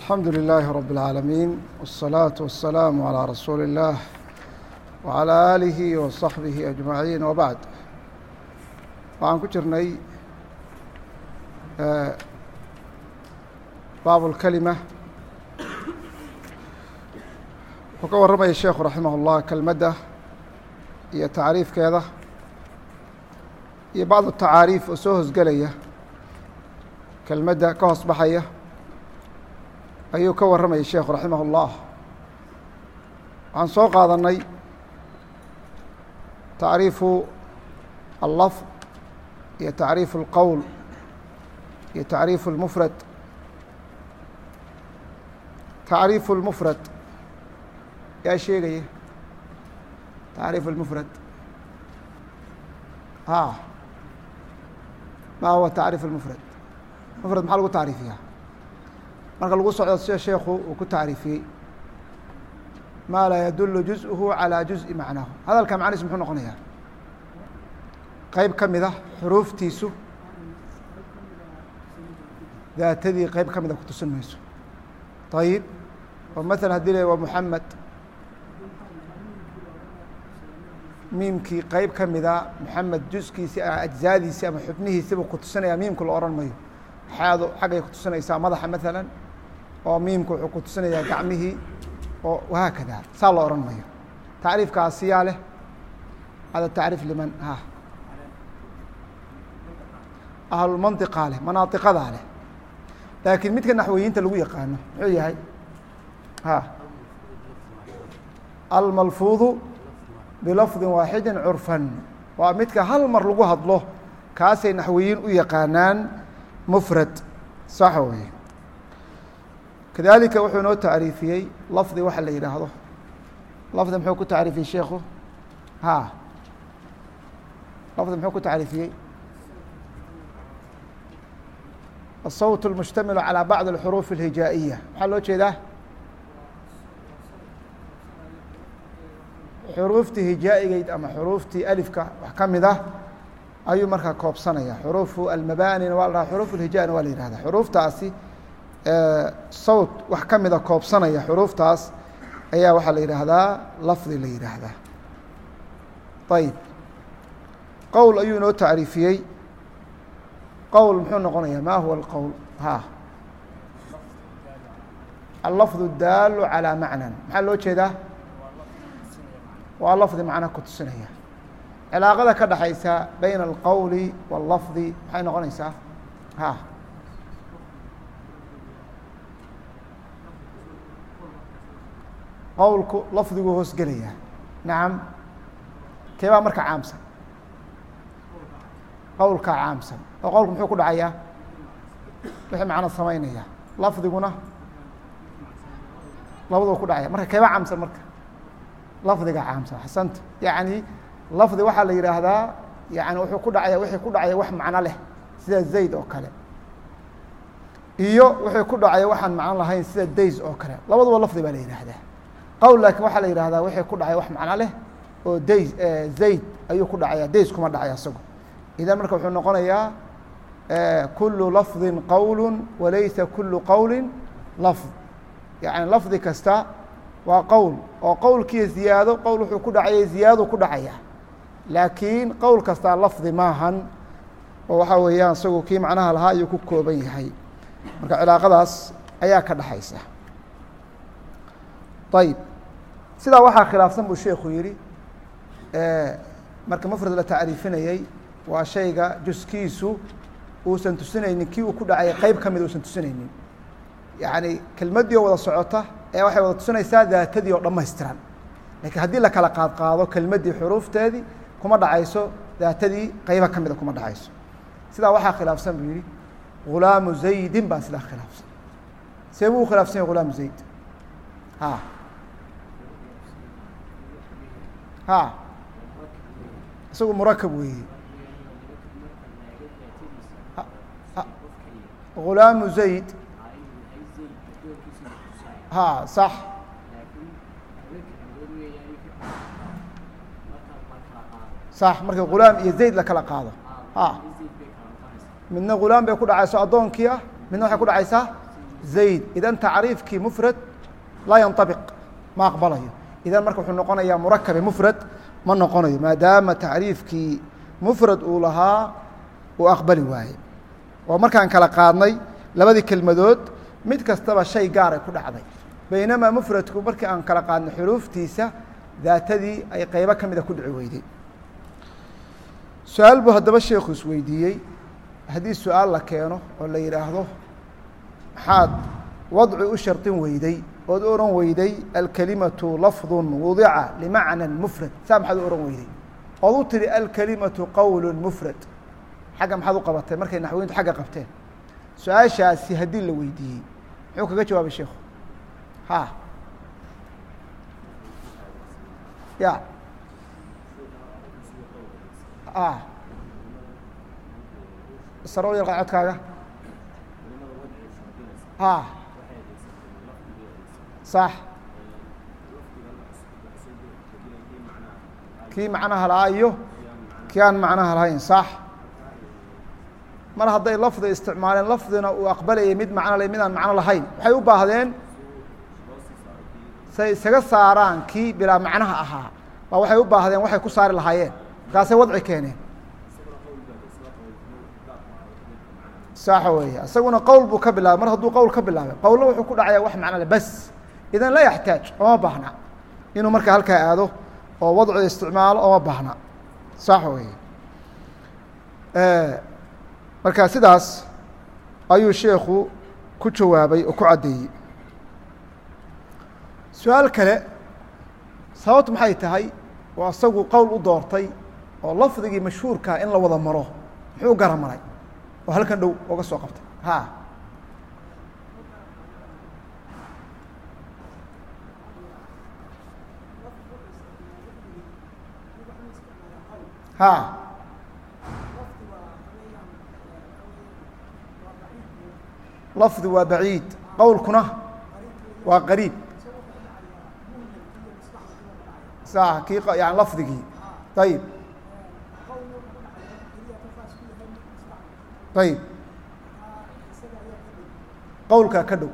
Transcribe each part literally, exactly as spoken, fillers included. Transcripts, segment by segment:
الحمد لله رب العالمين والصلاة والسلام على رسول الله وعلى آله وصحبه أجمعين وبعد. waxaan ku jirnay baab الكلمة. wuxuu ka warramaya sheekhu raximah الlah kelmadda iyo tacriifkeeda iyo bacd tacaariif oo soo hosgelaya kelmadda ka hoos baxaya ayuu ka warramayay sheekhu raximah الlah. waxaan soo qaadanay tacriifu allafd iyo tacriifu اlqowl iyo tacriifu اlmufrad. tacriifu اlmufrad yaa sheegaya tacriifu اlmufrad a ma huwa tacriif اlmufrad? mufrad maxaa lagu tacriifiyaa marka lagu socdo sida sheekhu uu ku tacriifiyey maa laa yadulu juzءuhu calىa juzءi macnaahu. hadalka macnihiis muxuu noqonayaa? qeyb ka mid ah xuruuftiisu daatadii qeyb ka mida kutusin mayso. ayib oo maala hadii la waa muxamed, miimkii qeyb ka mida muxamed juskiisi ajzaadiisi ama xubnihiisiba kutusinaya miimku la ohan mayo. xaado xaggay kutusinaysaa madaxa maala oo miimku wuxuu kutusinayaa gacmihii oo wahaakada saa la ohan mayo. tacriifkaasi yaa leh hada tacriif liman ha ahlulmantiqaa leh, manaatiqadaa leh. laakiin midka naxweyiinta lagu yaqaano muxuu yahay? ha almalfuudu bilafdi waaxidi curfan, waa midka hal mar lagu hadlo kaasay naxweyiin u yaqaanaan mufrad. sax weye. kadalika wuxuu noo tacriifiyey lafdi waxa la yidhaahdo. lafdi muxuu ku tacriifiyey sheekhu? ha lafdi muxuu ku tacriifiyey? الصوت المشتمل على بعض الحروف الهجائية. maxaa loo jeedaa? xuruuftii hijaa'igeyd ama xuruuftii alifka wax ka mid ah ayuu markaa koobsanaya. xuruufu almabanina waa la dhaha, xuruuf اlhijaana waa la yihahda. xuruuftaasi sawt wax ka mida koobsanaya, xuruuftaas ayaa waxaa la yidhaahdaa lafdi la yidhaahdaa. ayib qowl ayuu inoo tacriifiyey. qowl muxuu noqonaya? ma huwa اlqowl? ha allafd اdaalu calىa macnan. maxaa loo jeedaa? waa lafdi macna kutusinaya. cilaaqada ka dhaxaysa bayna alqowli wاllafdi maxay noqonaysaa? ha qowlku lafdiguu hoos gelaya. nacam, kee baa marka caamsan? qowlkaa caamsan oo qowlku muxuu ku dhacayaa? wixii macno samaynaya. lafdiguna labaduu ku dhacaya. marka keebaa caamsan? marka lafdiga caamsan. xasanta. yani lafdi waxaa la yidhaahdaa yani wuxuu ku dhacaya wixii ku dhacaya wax macno leh sida zayd oo kale, iyo wixii ku dhacaya waxaan macno lahayn sida days oo kale. labaduba lafdi baa la yidhaahdaa. qowl laakiin waxaa la yidhahdaa wixii ku dhacaya wax macno leh oo days zayd ayuu ku dhacaya, days kuma dhacaya isago. idan marka wuxuu noqonayaa kulu lafdi qowl walaysa kulu qowli lafd. yani lafdi kasta waa qowl oo qowlkiiyo ziyaado. qowl wuxuu ku dhacaya ziyaadou ku dhacaya, laakiin qowl kastaa lafdi maahan oo waxaa weeyaan isagu kii macnaha lahaa ayuu ku kooban yahay. marka cilaaqadaas ayaa ka dhaxaysa. ayib sidaa waxaa khilaafsan buu sheekhu yihi marka mufrad la tacriifinayey waa shayga juskiisu uusan tusinaynin kii uu ku dhacay qeyb ka mida uusan tusinaynin. yani kelmaddii oo wada socota ee waxay wada tusinaysaa daatadii oo dhamaystiran. lakiin haddii la kala qaad qaado kelmaddii xuruufteedii kuma dhacayso, daatadii qeyba ka mida kuma dhacayso. sidaa waxaa khilaafsan buu yihi gulaamu zaydin baa sidaa khilaafsan. see buu u khilaafsan yahay gulaamu zayd? ha ha isagu murakab weeye. gulaamu zayd ha sax. sax marka gulaam iyo zayd la kala qaado ha midna gulaam bay ku dhacayso addoonkii ah, midna waxay ku dhacaysaa zayd idan tacriifkii mufrad laa yanطabiq ma aqbalayo idan marka wuxuu noqonayaa murakabe mufrad ma noqonayo maadaama tacriifkii mufrad uu lahaa uu aqbali waaye oo markaan kala qaadnay labadii kelmadood mid kastaba shay gaaray ku dhacday baynamaa mufradku markii aan kala qaadnay xuruuftiisa daatadii ay qeybo ka mida ku dhici weyday su-aal buu haddaba sheekhu isweydiiyey haddii su-aal la keeno oo la yidhaahdo maxaad wadci u shardin weyday ood u ohan weyday alkelimatu lafdu wudica limacna mufrad saa maxaad u ohan weyday ood u tihi alkelimatu qowl mufrad xagga maxaad u qabatay markay naxwiyintu xagga qabteen su-aashaasi haddii la weydiiyey muxuu kaga jawaabay sheekhu ha ya a saro yalqa codkaaga a sax kii macnaha lahaa iyo kii aan macnaha lahayn sax mar hadday lafdi isticmaaleen lafdina uu aqbalayay mid macno le mid aan macno lahayn waxay u baahdeen say isaga saaraan kii bilaa macnaha ahaa baa waxay u baahdeen waxay ku saari lahaayeen markaasay wadci keeneen sax weeye isaguna qowl buu ka bilaabay mar hadduu qowl ka bilaabay qowlna wuxuu ku dhacayaa wax macno le bas idan laa yaxtaaj ooma baahna inuu marka halkaa aado oo wadci isticmaalo ooma baahna sax weeye marka sidaas ayuu sheekhu ku jawaabay oo ku caddeeyey su-aal kale sababtu maxay tahay oo isagu qowl u doortay oo lafdigii mashhuurkaa in la wada maro muxuu gara maray oo halkan dhow oga soo qabtay ha ha lafdi waa baciid qowlkuna waa qariib sa kii yani lafdigii ayib ayib qowlkaa ka dhow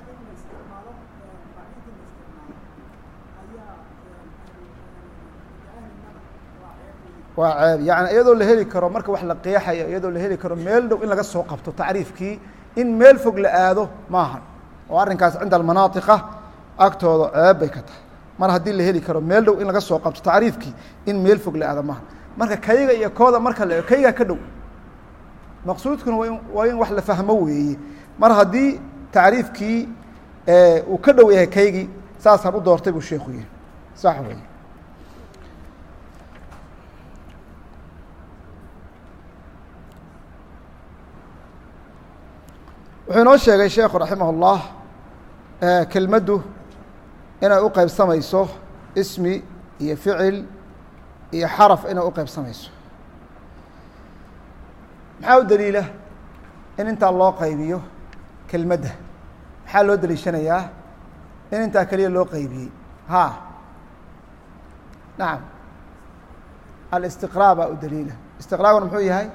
waa ceeb yani iyadoo la heli karo marka wax la qeexayo iyadoo la heli karo meel dhow in laga soo qabto tacriifkii in meel fog la aado maahan oo arrinkaas cinda almanaaطiqa agtooda ceeb bay ka tahay mar haddii la heli karo meel dhow in laga soo qabto tacriifkii in meel fog la aado maahan marka kayga iyo kooda marka la kaygaa ka dhow maqsuudkuna waa in waa in wax la fahmo weeye mar haddii tacriifkii uu ka dhow yahay kaygii saasaan u doortay buu sheekhu yihi sax weeye wuxuu inoo sheegay sheekhu raximah اllah kelmaddu inay u qeybsamayso ismi iyo ficil iyo xaraf inay u qeybsamayso maxaa u daliila in intaa loo qaybiyo kelmadda maxaa loo daliishanayaa in intaa keliya loo qaybiyey ha nacam alistiqraa baa u daliila istiqraaguna muxuu yahay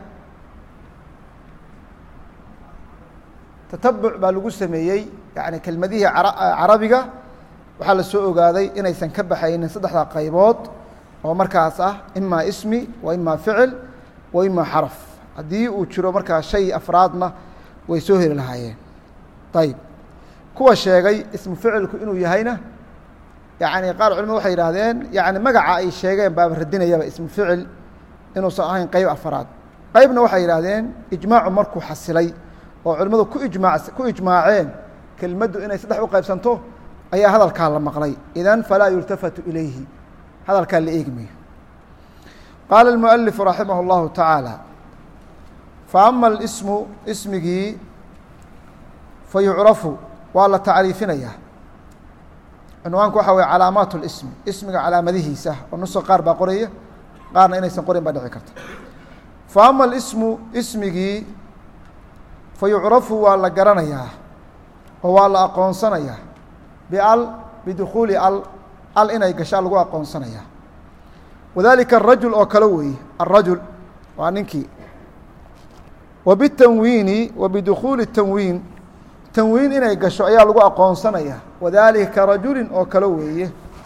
tatabuc baa lagu sameeyey yani kelmadihii carabiga waxaa la soo ogaaday inaysan ka baxaynin saddexda qaybood oo markaas ah imaa ismi wa imaa ficil wa imaa xaraf haddii uu jiro markaa shay afraadna way soo heli lahaayeen ayib kuwa sheegay ismu ficilku inuu yahayna yani qaar culimadu waxay yidhaahdeen yani magaca ay sheegeen baaba radinayaba ismu ficil inuusan ahayn qeyb afraad qeybna waxay yidhaahdeen ijmaacu markuu xasilay oo culimmadu ku ijmaa ku ijmaaceen kelmaddu inay saddex u qaybsanto ayaa hadalkaa la maqlay idan falaa yultafatu ilayhi hadalkaa la eegmayo qaala اlmualifu raximah اllahu tacaala faama اlismu ismigii fayucrafu waa la tacriifinayaa cunwaanku waxa weye calaamaat اlism ismiga calaamadihiisa oo nuso qaar baa qoraya qaarna inaysan qorin baa dhici karta faama اlismu ismigii fayucrafu waa la garanayaa oo waa la aqoonsanayaa bial bidukhuuli al al inay gashaa lagu aqoonsanayaa wadalika arajul oo kale weeye alrajul waa ninkii wa bitanwiini wa bidukhuuli tanwiin tanwiin inay gasho ayaa lagu aqoonsanaya wadalika ka rajulin oo kale weeye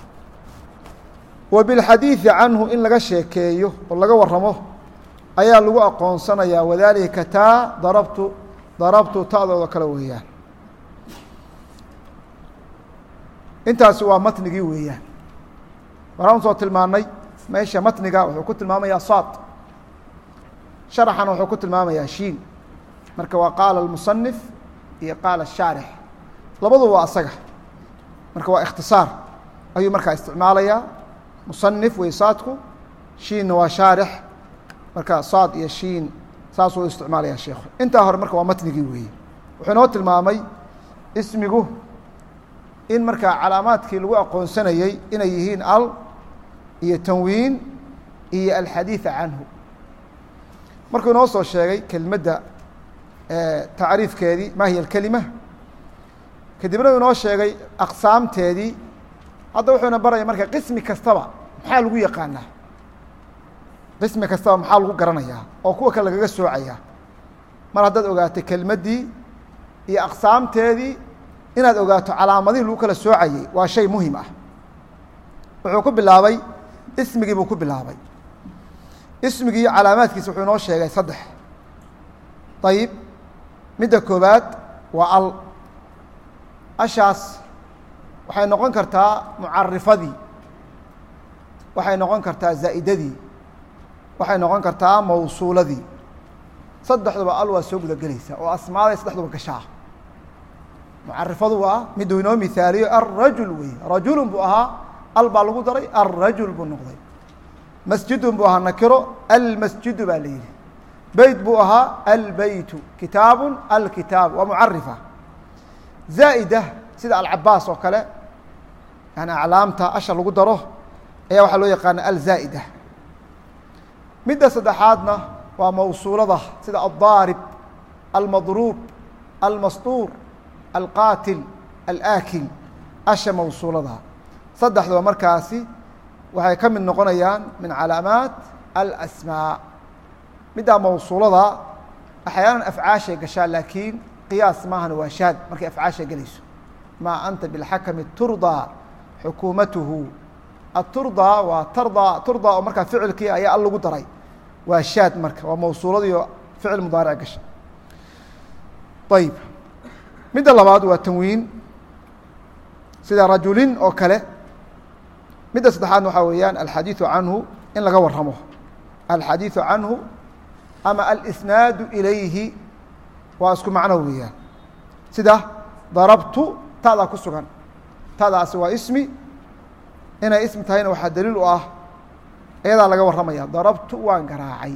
wa bilxadiiثi canhu in laga sheekeeyo oo laga waramo ayaa lagu aqoonsanaya wadalika taa darabtu darabtu ta'dooda kale weeyaan intaasi waa matnigii weeyaan waxaan soo tilmaanay meesha matniga wuxuu ku tilmaamayaa saad sharaxana wuxuu ku tilmaamayaa shiin marka waa qaala almusanif iyo qaala ashaarix labadu waa asaga marka waa ikhtisaar ayuu markaa isticmaalayaa musanif wey saadku shiinna waa shaarix marka saad iyo shiin saasuu isticmaalaya sheekhu intaa hore marka waa matnigii weeye wuxuu inoo tilmaamay ismigu in markaa calaamaadkii lagu aqoonsanayey inay yihiin al iyo tanwiin iyo alxadiiثa canhu markuu inoo soo sheegay kelimadda tacriifkeedii ma hiya اkelima kadibna uu inoo sheegay aqsaamteedii hadda wuxuuna baraya marka qismi kastaba maxaa lagu yaqaanaa qismi kastaba maxaa lagu garanayaa oo kuwa kale lagaga soocayaa mar haddaad ogaatay kelimaddii iyo aqsaamteedii inaad ogaato calaamadihii lagu kala soocayey waa shay muhim ah wuxuu ku bilaabay ismigii buu ku bilaabay ismigii iyo calaamaadkiisa wuxuu inoo sheegay saddex ayib midda koobaad waa al ashaas waxay noqon kartaa mucarifadii waxay noqon kartaa zaa'idadii waxay noqon kartaa mawsuuladii saddexduba al waa soo guda gelaysaa oo asmaaday saddexduba gashaa mucarifadu waa miduu inoo mihaaliyo alrajul wey rajulun buu ahaa al baa lagu daray alrajul buu noqday masjidun buu ahaa nakiro almasjidu baa la yihi beyt buu ahaa albeytu kitaabun alkitaab waa mucarifa zaa'ida sida alcabaas oo kale yani aclaamta asha lagu daro ayaa waxaa loo yaqaana alzaa'ida midda saddexaadna waa mawsuulada sida aldaarib almadruub almasduur alqaatil alaakil asha mawsuulada saddexduba markaasi waxay ka mid noqonayaan min calaamaat alasmaa middaa mawsuulada axyaanan afcaashay gashaa laakiin qiyaas maahana waa shaad markay afcaashay gelayso maa anta bilxakami turdaa xukuumatuhu aturdaa waa tardaa turdaa oo markaa ficilkii ayaa al lagu daray waa shaad marka waa mawsuuladiio ficil mudaaric gasha ayib midda labaad waa tanwiin sida rajulin oo kale midda saddexaadna waxaa weeyaan alxadiiثu canhu in laga waramo alxadiiثu canhu ama alisnaadu ilayhi waa isku macno weeyaan sida darabtu ta'daa ku sugan ta'daasi waa ismi inay ismi tahayna waxaa daliil u ah iyadaa laga warramaya darabtu waan garaacay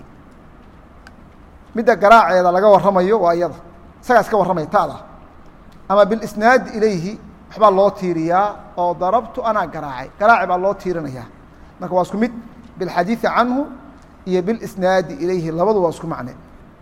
midda garaaceeda laga warramayo waa iyada isagaa iska warramaya ta'da ama bilisnaadi ilayhi waxbaa loo tiiriyaa oo darabtu anaa garaacay garaaci baa loo tiirinayaa marka waa isku mid bilxadiiثi canhu iyo bilisnaadi ilayhi labadu waa isku macne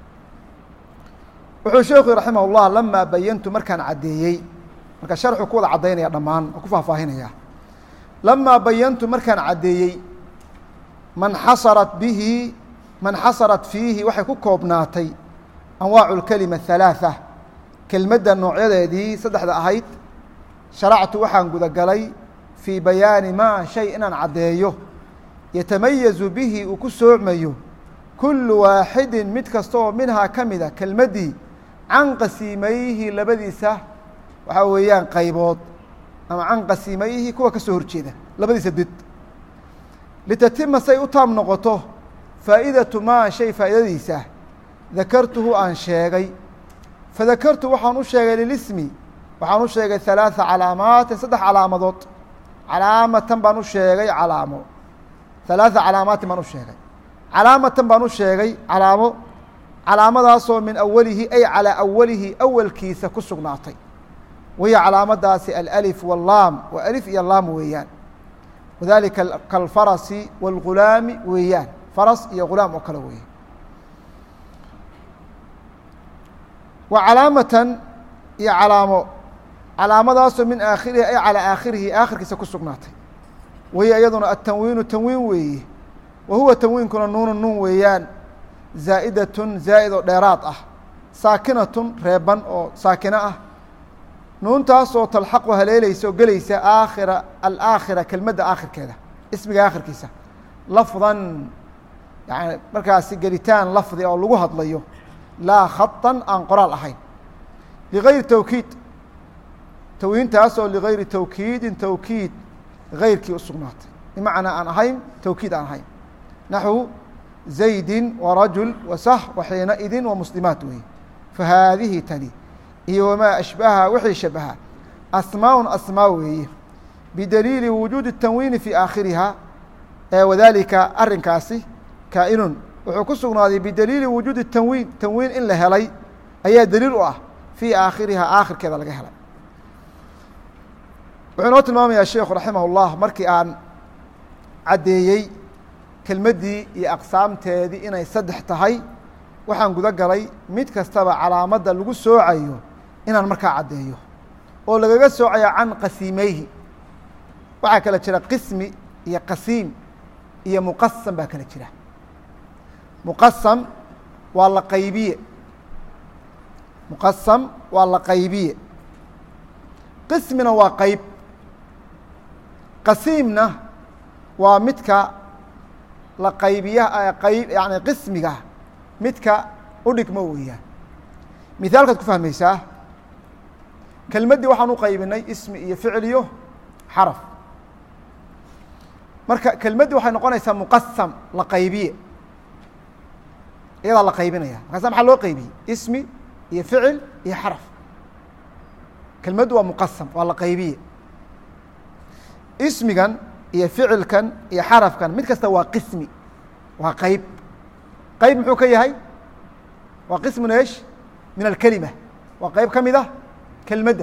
wuxuu sheekhu raximah اllah lamaa bayantu markaan caddeeyey marka sharxu ku wada caddaynaya dhammaan oo ku faahfaahinaya lamaa bayantu markaan caddeeyey man xasarat bihi man xasarat fiihi waxay ku koobnaatay anwaacu اlkelima halaaثa kelmadda noocyadeedii saddexda ahayd sharactu waxaan gudagalay fii bayaani maa shay inaan caddeeyo yatamayazu bihi uu ku soocmayo kullu waaxidin mid kasta oo minhaa ka mida kelmaddii can qasiimayhi labadiisa waxaa weeyaan qaybood ama can qasiimayhi kuwa ka soo horjeeda labadiisa did litatima say u taam noqoto faa'idatu maa shay faa'idadiisa dakartuhu aan sheegay fadakartu waxaan u sheegay lilismi waxaan u sheegay halaaثa calaamaatin saddex calaamadood calaamatan baan u sheegay calaamo halaaثa calaamaatin baan u sheegay calaamatan baan u sheegay calaamo calaamadaasoo min awalihi ay calىa awalihi awalkiisa ku sugnaatay wahiya calaamadaasi alأlif wاllaam waa alif iyo laam weeyaan wadalika kalfarasi wاlgulaami weeyaan faras iyo gulaam oo kale weeye wa calaamatan iyo calaamo calaamadaasoo min aakhirihi ay calىa aakhirihi aakhirkiisa ku sugnaatay wahiya iyaduna atanwiinu tanwiin weeye wa huwa tanwiinkuna nuunu nuun weeyaan zaa'idatun zaa'id oo dheeraad ah saakinatun reeban oo saakino ah nuuntaasoo talxaqu haleelaysa oo gelaysa aakhira alaakhira kelmadda aakhirkeeda ismiga aakhirkiisa lafdan yani markaasi gelitaan lafdi oo lagu hadlayo laa khatan aan qoraal ahayn ligayri tawkiid tawiintaasoo ligayri tawkiidin tawkiid gayrkii u sugnaatay bimacnaa aan ahayn tawkiid aan ahayn naxwu zaydin warajul wasah waxiinaidin wamuslimaat weeye fahaadihi tani iyo wamaa ashbaha wixii shabaha asmaaءun asmaa weeye bidaliili wujuudi الtanwiini fii aakhiriha wadalika arinkaasi kaa'inun wuxuu ku sugnaaday bidaliili wujuudi tanwiin tanwiin in la helay ayaa daliil u ah fii aakhirihaa aakhirkeeda laga helay wuxuu inoo tilmaamayaa sheikhu raximah اllah markii aan caddeeyey kelmaddii iyo aqsaamteedii inay saddex tahay waxaan guda galay mid kastaba calaamadda lagu soocayo inaan markaa caddeeyo oo lagaga soocayo can qasiimeyhi waxaa kala jira qismi iyo qasiim iyo muqasam baa kala jira muqasam waa la qaybiye muqasam waa la qaybiye qismina waa qayb qasiimna waa midka la qaybiya qayb yani qismiga midka u dhigmo weeyaan mithaalkaad ku fahmaysaa kelmaddii waxaan u qaybinay ismi iyo ficil iyo xaraf marka kelmaddii waxay noqonaysaa muqasam la qaybiye iyadaa la qaybinaya markaasa maxaa loo qaybiyey ismi iyo ficil iyo xaraf kelmaddu waa muqasam waa la qaybiye ismigan iyo ficilkan iyo xarafkan mid kasta waa qismi waa qayb qayb muxuu ka yahay waa qismun esh min alkelima waa qayb ka mid ah kelmadda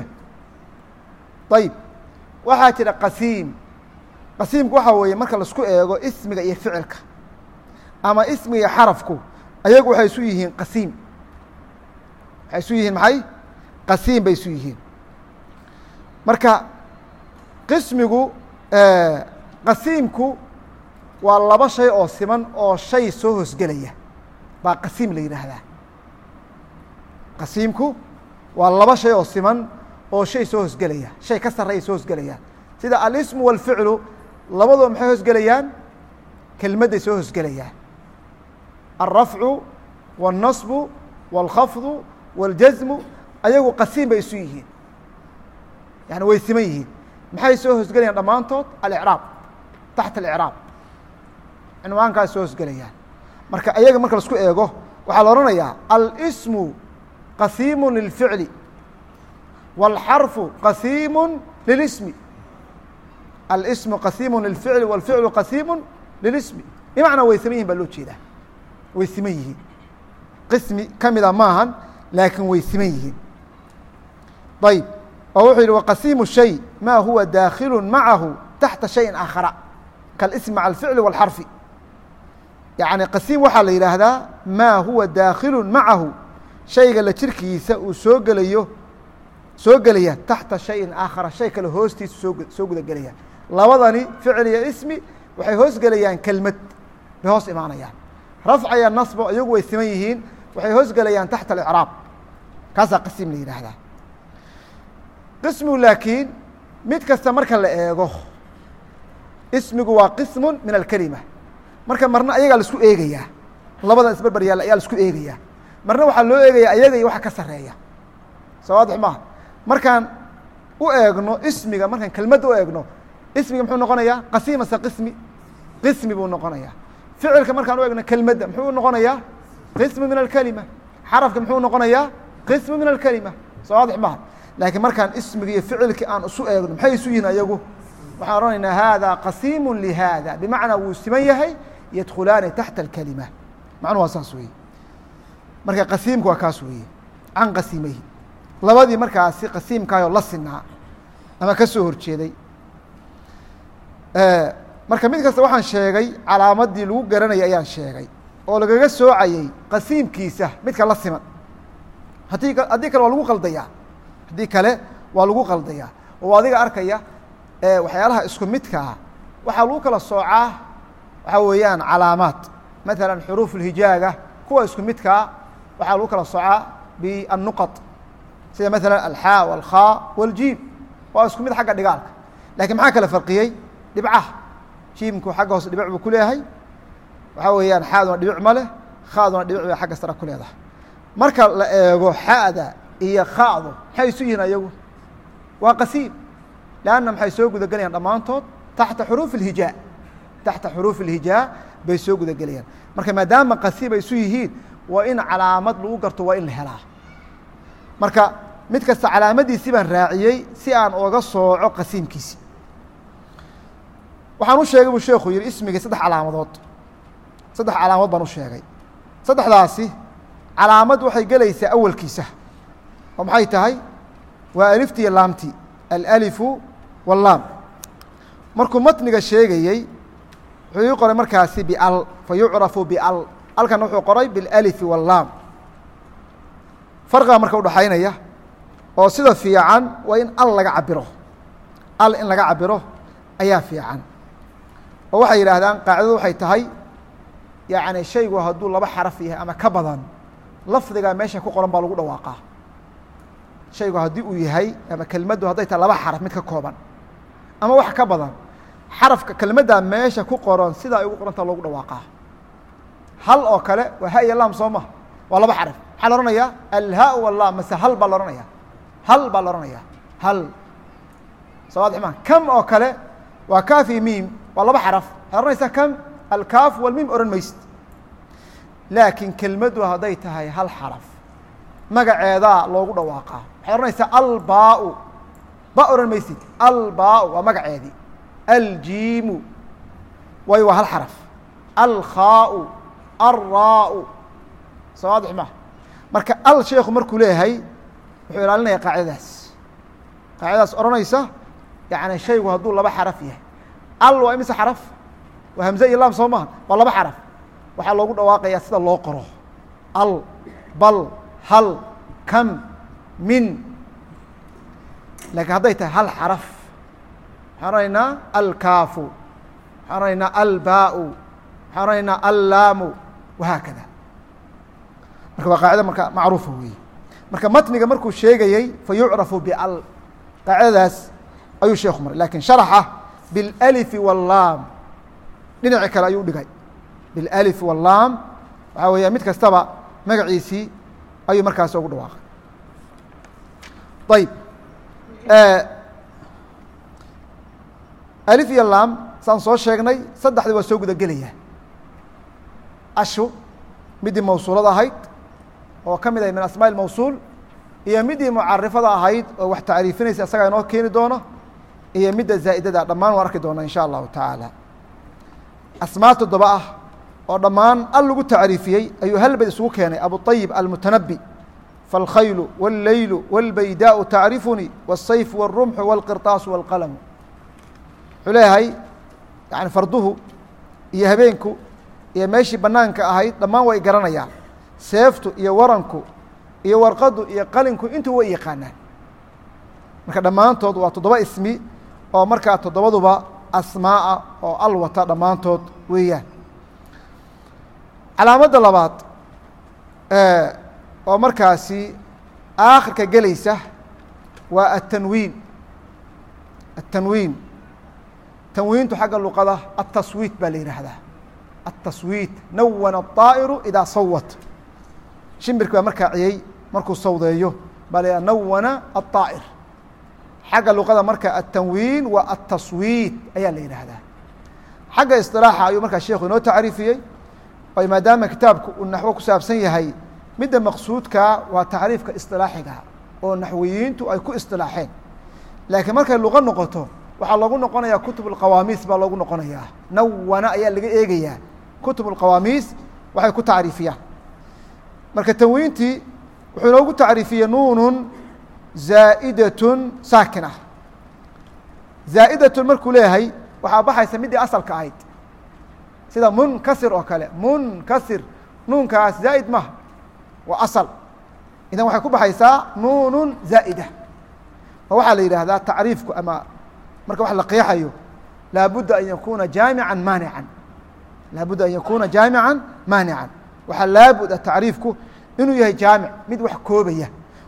ayib waxaa jira qasiim qasiimku waxaa weeye marka laisku eego ismiga iyo ficilka ama ismiga iyo xarafku ayagu waxay isu yihiin qasiim waxay isu yihiin maxay qasiim bay isu yihiin marka qismigu qasiimku waa laba shay oo siman oo shay soo hoosgelaya baa qasiim la yidhaahdaa qasiimku waa laba shay oo siman oo shay soo hoosgelaya shay ka sarreeya soo hoosgelayaan sida alismu walficlu labadoo maxay hoosgelayaan kelmadday soo hoosgelayaan alrafcu wاlnasbu wاlkhafdu wاljasmu ayagu qasiim bay isu yihiin yani way siman yihiin maxay soo hoosgelayaan dhammaantood alicraab taxta alicraab cinwaankaas soo hoosgelayaan marka ayaga marka laisku eego waxaa la odhanayaa alsmu qasiimu lilficli wاlxarfu qasiimu lilismi alsmu qasiimu lilficli wاlficlu qasiimu lilismi bimacnaa way siman yihin baa loo jeedaa way siman yihiin qismi ka mida maahan laakiin way siman yihiin ayb oo wuxuu yihi waqasiimu shay ma huwa daakilu macahu taxta shayin aakhara kaalism maca alficli wاlxarfi yani qasiim waxaa la yidhaahdaa maa huwa daakilu macahu shayga la jirkiisa uu soo gelayo soo gelaya taxta shayin aakhara shay kale hoostiisa soo soo guda gelaya labadani ficil iyo ismi waxay hoos gelayaan kelmad bay hoos imaanayaan rafca iyo nasbo iyagu way siman yihiin waxay hoos gelayaan taxta alicraab kaasaa qasiim la yidhaahdaa qismigu laakiin mid kasta marka la eego ismigu waa qismu min alkelima marka marna ayagaa laisku eegayaa labadan isbarbar yaalla ayaa laisku eegayaa marna waxaa loo eegayaa ayaga iyo waxa ka sarreeya soo waadix maaha markaan u eegno ismiga markaan kelmadda u eegno ismiga muxuu noqonayaa qasiim ase qismi qismi buu noqonayaa ficilka markaan u eegno kelmadda muxuu noqonayaa qismu min alkelima xarafka muxuu noqonayaa qismu min alkelima soo waadix maaha laakiin markaan ismiga iyo ficilkii aan isu eegno maxay isu yihiin ayagu waxaan odhanaynaa hada qasiimu lihada bimacnaa wuu siman yahay yadkhulaani taxta alkelima macnuhu waa saas weeye marka qasiimku waa kaas weeye can qasiimeyhi labadii markaasi qasiimkaayoo la sinaa ama ka soo horjeeday marka mid kasta waxaan sheegay calaamaddii lagu garanayay ayaan sheegay oo lagaga soocayey qasiimkiisa midka la siman haddii haddii kale waa lagu qaldayaa haddii kale waa lagu qaldayaa oo adiga arkaya waxyaalaha isku midkaa waxaa lagu kala soocaa waxaa weeyaan calaamaad maala xuruuf اlhijaaga kuwa isku midkaa waxaa lagu kala soocaa biannuqaط sida maala alxaa walkhaa waljiim waa isku mid xagga dhigaalka lakiin maxaa kala farqiyey dhibcaha jiimku xagga hoose dhibic buu ku leeyahay waxaa weeyaan xaaduna dhibic ma leh khaaduna dhibic bay xagga sare ku leedahay marka la eego xa'da iyo khaadu maxay isu yihiin ayagu waa qasiim lanna maxay soo guda gelayaan dhammaantood taxta xuruuf اlhijaa taxta xuruuf اlhijaa bay soo guda gelayaan marka maadaama qasiim ay isu yihiin waa in calaamad lagu garto waa in la helaa marka mid kasta calaamadiisii baan raaciyey si aan oga sooco qasiimkiisi waxaan u sheegay buu sheekhu yihi ismigii saddex calaamadood saddex calaamood baan u sheegay saddexdaasi calaamad waxay gelaysaa awalkiisa oo maxay tahay waa alifti iyo laamti alalifu wallaam markuu matniga sheegayey wuxuu ii qoray markaasi bial fa yucrafu bial halkana wuxuu qoray bilalifi wallaam farqiga marka udhaxaynaya oo sida fiican waa in al laga cabiro al in laga cabiro ayaa fiican oo waxay yidhaahdaan qaacidadu waxay tahay yacni shaygu hadduu laba xaraf yahay ama ka badan lafdigaa meesha ku qoran baa lagu dhawaaqaa shaygu haddii uu yahay ama kelmaddu hadday tahay laba xaraf mid ka kooban ama wax ka badan xarafka kelmaddaa meesha ku qoran sidaa ay ugu qorantaa loogu dhawaaqaa hal oo kale waa ha iyo laam soo maha waa laba xaraf maxaa la ohanayaa alhaa wallaam mase hal baa la ohanaya hal baa la ohanaya hal soo waadix maa kam oo kale waa kaaf iyo miim waa laba xaraf waxaad ohanaysaa kam alkaaf walmiim ohan maysid laakiin kelmaddu hadday tahay hal xaraf magaceedaa loogu dhawaaqaa waxaad ohanaysaa albaa-u ba ohan maysid albaa-u waa magaceedii aljiimu waayo waa hal xaraf alkhaau alraa-u soo waadix maha marka al sheekhu markuu leeyahay wuxuu ilaalinaya qaacidadaas qaacidadaas odhanaysa yani shaygu hadduu laba xaraf yahay al waa imise xaraf waa hamze iyo laam soo maha waa laba xaraf waxaa loogu dhawaaqayaa sida loo qoro al bal hal kam min laakiin hadday tahay hal xaraf waxaan odhanaynaa alkaafu waxaan odhanaynaa albaa-u waxaan odhanaynaa allaamu wahaakada marka waa qaacida marka macruufa weeye marka matniga markuu sheegayey fa yucrafu bial qaacidadaas ayuu sheekhu maray lakin sharaxa bilalifi wallaam dhinaci kale ayuu dhigay bilalifi wallaam waxaa weeya mid kastaba magaciisii ayuu markaas ugu dhawaaqay ayib alif iyo laam saan soo sheegnay saddexdii waa soo guda gelaya ashu midii mawsuulada ahayd oo ka mid ahay min asmaa mawsuul iyo midii mucarifada ahayd oo wax tacriifinaysa isagaa inoo keeni doono iyo midda zaa'idada dhammaan waan arki doona in sha allahu tacaala asmaa toddoba ah oo dhammaan al lagu tacriifiyey ayuu hal bed isugu keenay abuطayib almutanabi faاlkhaylu wاlleylu wاlbaydaau tacrifunii wالsayf wالrumxu wاlqirطaasu wاlqalamu wuxuu leeyahay yani farduhu iyo habeenku iyo meeshii banaanka ahayd dhammaan way garanayaan seeftu iyo waranku iyo warqadu iyo qalinku intuu way yaqaanaan marka dhammaantood waa toddoba ismi oo markaa toddobaduba asmaaa oo al wata dhammaantood weeyaan calaamadda labaad oo markaasi aakhirka gelaysa waa atanwiin atanwiin tanwiintu xagga luqada ataswiit baa la yidhaahdaa ataswiit nawana الطaa'iru idaa sawat shimbirki baa markaa ciyey markuu sawdeeyo baa la yidhaha nawana الطaa'ir xagga luqada marka atanwiin waa ataswiit ayaa la yidhaahdaa xagga isilaaxa ayuu markaa sheekhu inoo tacriifiyey ay maadaama kitaabku uu naxwo ku saabsan yahay midda maqsuudka waa tacriifka isilaaxiga oo naxwiyiintu ay ku isilaaxeen laakiin markay luqo noqoto waxaa loogu noqonayaa kutub اlqawaamiis baa loogu noqonayaa nawana ayaa laga eegayaa kutub اlqawaamiis waxay ku tacriifiyaan marka tanwiintii wuxuu inoogu tacriifiyey nuunun zaa'idatun saakin ah zaa'idatun markuu leeyahay waxaa baxaysa midii asalka ahayd sida munkasir oo kale munkasir nuunkaas zaa'id maha waa asal idan waxay ku baxaysaa nuunun zaa'ida oo waxaa la yidhaahdaa tacriifku ama marka wax la qeexayo laabudda an yakuna jaamican maanican laabudda an yakuna jaamican maanican waxaa laabud a tacriifku inuu yahay jaamic mid wax koobaya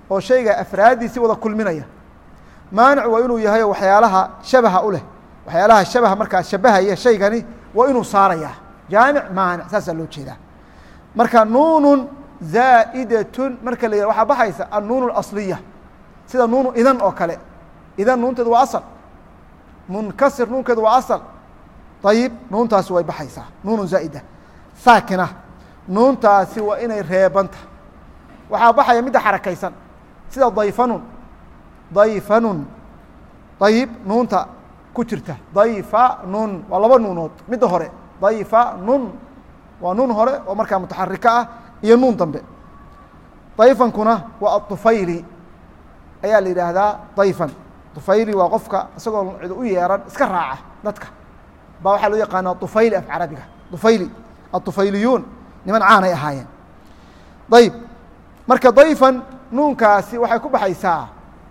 oo shayga afraadiisi wada kulminaya maanic waa inuu yahay waxyaalaha shabaha u leh waxyaalaha shabaha markaa shabahaya shaygani waa inuu saaraya jaamic maanic saasaa loo jeedaa marka nuunun zaa'idatun marka la yihah waxaa baxaysa annuun اlasliya sida nuunu idan oo kale idan nuunteedu waa asal munkasir nuunkeedu waa asal ayib nuuntaasi way baxaysaa nuunu zaa'ida saakina nuuntaasi waa inay reebanta waxaa baxaya midda xarakaysan sida dayfanun dayfanun ayib nuunta ku jirta dayfanun waa laba nuunood midda hore dayfanun waa nuun hore oo markaa mutaxarika ah iyo nuun dambe dayfankuna waa aطufayli ayaa la yidhaahdaa dayfan طufayli waa qofka isagoo cid u yeeran iska raaca dadka baa waxaa loo yaqaana طufayli af carabiga طufayli aطufayliyuun niman caanay ahaayeen ayb marka dayfan nuunkaasi waxay ku baxaysaa